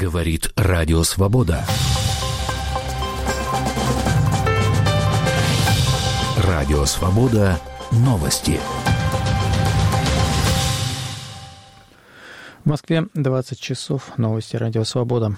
Говорит Радио Свобода. Радио Свобода. Новости. В Москве 20 часов. Новости Радио Свобода.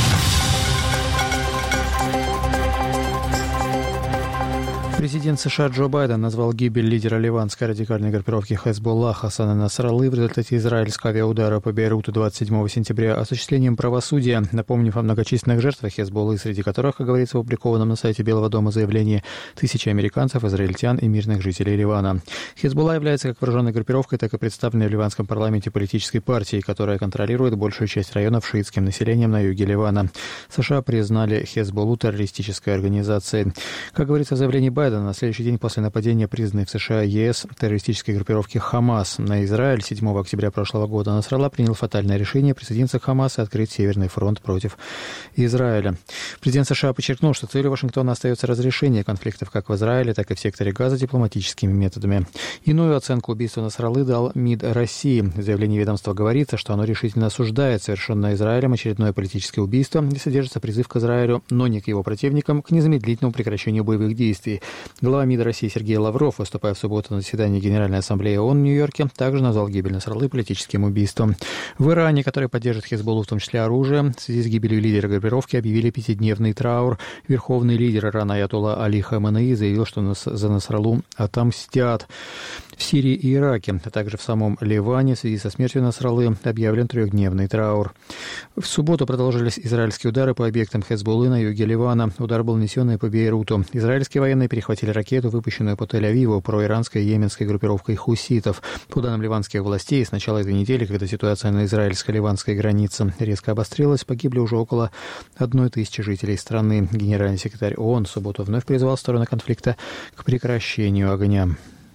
Президент США Джо Байден назвал гибель лидера ливанской радикальной группировки Хезболла Хасана Насраллы в результате израильского авиаудара по Бейруту 27 сентября осуществлением правосудия, напомнив о многочисленных жертвах Хезболлы, среди которых, как говорится в опубликованном на сайте Белого дома заявлении, тысячи американцев, израильтян и мирных жителей Ливана. Хезболла является как вооруженной группировкой, так и представленной в ливанском парламенте политической партией, которая контролирует большую часть районов шиитским населением на юге Ливана. США признали Хезболлу террористической организацией. Как говорится в заявлении Байдена, на следующий день после нападения признанной в США и ЕС террористической группировки «Хамас» на Израиль 7 октября прошлого года Насралла принял фатальное решение присоединиться к «Хамас» и открыть Северный фронт против Израиля. Президент США подчеркнул, что целью Вашингтона остается разрешение конфликтов как в Израиле, так и в секторе Газа дипломатическими методами. Иную оценку убийству Насраллы дал МИД России. В заявлении ведомства говорится, что оно решительно осуждает совершенное Израилем очередное политическое убийство и содержится призыв к Израилю, но не к его противникам, к незамедлительному прекращению боевых действий. Глава МИД России Сергей Лавров, выступая в субботу на заседании Генеральной Ассамблеи ООН в Нью-Йорке, также назвал гибель Насраллы политическим убийством. В Иране, который поддерживает Хезболлу, в том числе оружием, в связи с гибелью лидера группировки объявили 5-дневный траур. Верховный лидер Ирана аятолла Али Хаменеи заявил, что за Насраллу отомстят. В Сирии и Ираке, а также в самом Ливане в связи со смертью Насраллы объявлен 3-дневный траур. В субботу продолжились израильские удары по объектам Хезболлы на юге Ливана. Удар был нанесен и по Бейруту. Израильские военные перехватили ракету, выпущенную по Тель-Авиву проиранской и йеменской группировкой хуситов. По данным ливанских властей, с начала этой недели, когда ситуация на израильско-ливанской границе резко обострилась, погибли уже около 1000 жителей страны. Генеральный секретарь ООН в субботу вновь призвал стороны конфликта к прекращению огня.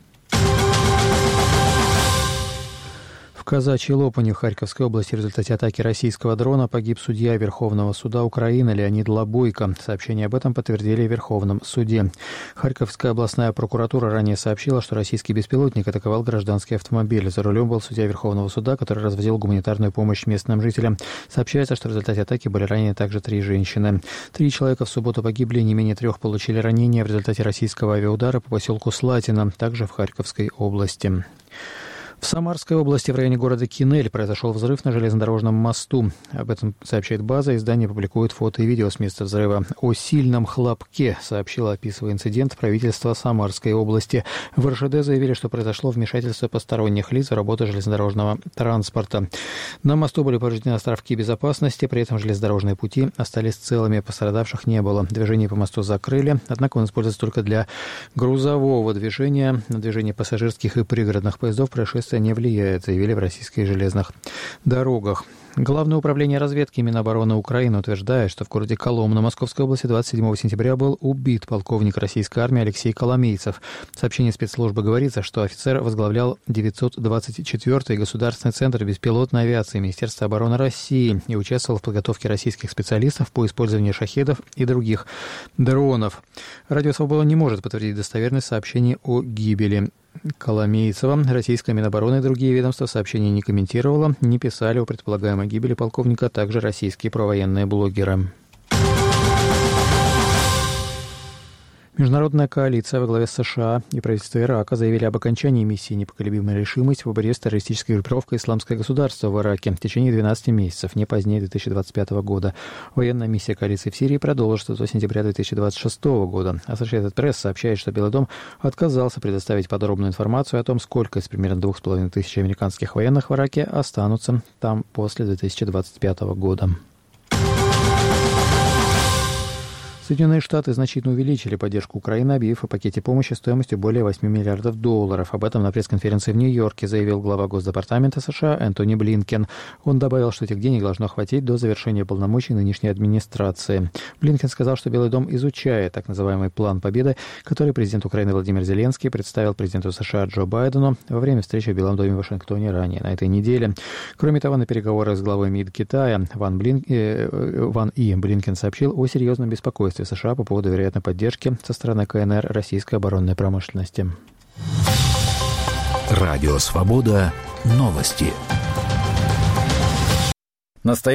В Казачьей Лопани в Харьковской области в результате атаки российского дрона погиб судья Верховного суда Украины Леонид Лабойко. Сообщение об этом подтвердили в Верховном суде. Харьковская областная прокуратура ранее сообщила, что российский беспилотник атаковал гражданский автомобиль. За рулем был судья Верховного суда, который развозил гуманитарную помощь местным жителям. Сообщается, что в результате атаки были ранены также 3 женщины. 3 человека в субботу погибли, не менее 3 получили ранения в результате российского авиаудара по поселку Слатино, также в Харьковской области. В Самарской области в районе города Кинель произошел взрыв на железнодорожном мосту. Об этом сообщает база. Издание публикует фото и видео с места взрыва. О сильном хлопке сообщило, описывая инцидент, правительство Самарской области. В РЖД заявили, что произошло вмешательство посторонних лиц в работу железнодорожного транспорта. На мосту были повреждены островки безопасности, при этом железнодорожные пути остались целыми, пострадавших не было. Движение по мосту закрыли, однако он используется только для грузового движения. На движение пассажирских и пригородных поездов происшествия не влияет, заявили в российских железных дорогах. Главное управление разведки Минобороны Украины утверждает, что в городе Коломна Московской области 27 сентября был убит полковник российской армии Алексей Коломейцев. В сообщении спецслужбы говорится, что офицер возглавлял 924-й государственный центр беспилотной авиации Министерства обороны России и участвовал в подготовке российских специалистов по использованию шахедов и других дронов. Радио «Свобода» не может подтвердить достоверность сообщений о гибели Коломейцева. Российская Минобороны и другие ведомства сообщения не комментировала, не писали о предполагаемой гибели полковника, а также российские провоенные блогеры. Международная коалиция во главе с США и правительство Ирака заявили об окончании миссии «Непоколебимая решимость» в борьбе с террористической группировкой «Исламское государство» в Ираке в течение 12 месяцев, не позднее 2025 года. Военная миссия коалиции в Сирии продолжится до сентября 2026 года. Associated Press сообщает, что Белый дом отказался предоставить подробную информацию о том, сколько из примерно 2500 американских военных в Ираке останутся там после 2025 года. Соединенные Штаты значительно увеличили поддержку Украины, объявив о пакете помощи стоимостью более $8 миллиардов. Об этом на пресс-конференции в Нью-Йорке заявил глава Госдепартамента США Энтони Блинкен. Он добавил, что этих денег должно хватить до завершения полномочий нынешней администрации. Блинкен сказал, что Белый дом изучает так называемый план победы, который президент Украины Владимир Зеленский представил президенту США Джо Байдену во время встречи в Белом доме в Вашингтоне ранее на этой неделе. Кроме того, на переговорах с главой МИД Китая Ван И Блинкен сообщил о серьезном беспокойстве США по поводу вероятной поддержки со стороны КНР российской оборонной промышленности. Радио «Свобода». Новости.